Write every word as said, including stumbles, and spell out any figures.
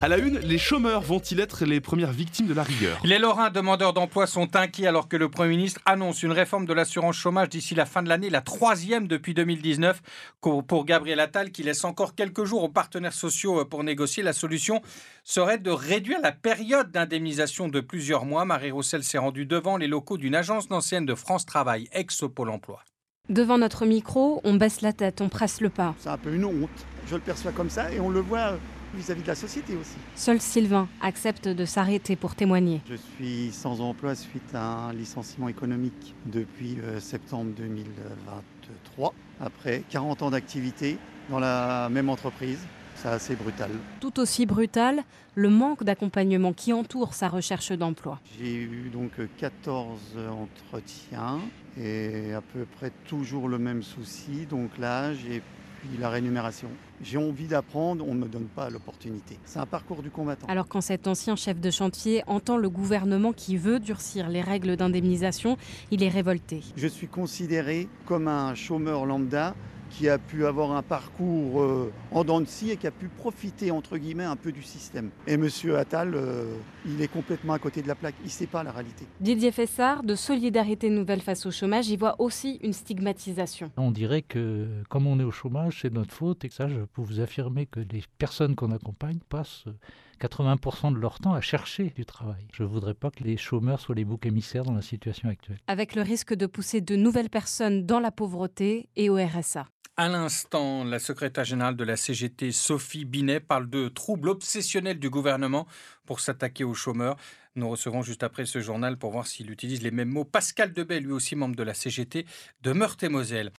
À la une, les chômeurs vont-ils être les premières victimes de la rigueur ? Les Lorrains demandeurs d'emploi sont inquiets alors que le Premier ministre annonce une réforme de l'assurance chômage d'ici la fin de l'année, la troisième depuis deux mille dix-neuf pour Gabriel Attal qui laisse encore quelques jours aux partenaires sociaux pour négocier. La solution serait de réduire la période d'indemnisation de plusieurs mois. Marie Roussel s'est rendue devant les locaux d'une agence d'anciennes de France Travail, ex-Pôle emploi. Devant notre micro, on baisse la tête, on presse le pas. C'est un peu une honte, je le perçois comme ça et on le voit vis-à-vis de la société aussi. Seul Sylvain accepte de s'arrêter pour témoigner. Je suis sans emploi suite à un licenciement économique depuis euh, septembre deux mille vingt-trois, après quarante ans d'activité dans la même entreprise. C'est assez brutal. Tout aussi brutal, le manque d'accompagnement qui entoure sa recherche d'emploi. J'ai eu donc quatorze entretiens et à peu près toujours le même souci, donc l'âge et puis la rémunération. J'ai envie d'apprendre, on ne me donne pas l'opportunité. C'est un parcours du combattant. Alors quand cet ancien chef de chantier entend le gouvernement qui veut durcir les règles d'indemnisation, il est révolté. Je suis considéré comme un chômeur lambda qui a pu avoir un parcours euh, en dents de scie et qui a pu profiter, entre guillemets, un peu du système. Et M. Attal, euh, il est complètement à côté de la plaque, il ne sait pas la réalité. Didier Fessard, de Solidarité Nouvelle face au chômage, y voit aussi une stigmatisation. On dirait que, comme on est au chômage, c'est notre faute. Et que ça, je peux vous affirmer que les personnes qu'on accompagne passent quatre-vingts pour cent de leur temps à chercher du travail. Je ne voudrais pas que les chômeurs soient les boucs émissaires dans la situation actuelle. Avec le risque de pousser de nouvelles personnes dans la pauvreté et au R S A. À l'instant, la secrétaire générale de la C G T, Sophie Binet, parle de troubles obsessionnels du gouvernement pour s'attaquer aux chômeurs. Nous recevrons juste après ce journal pour voir s'il utilise les mêmes mots. Pascal Debay, lui aussi membre de la C G T de Meurthe-et-Moselle.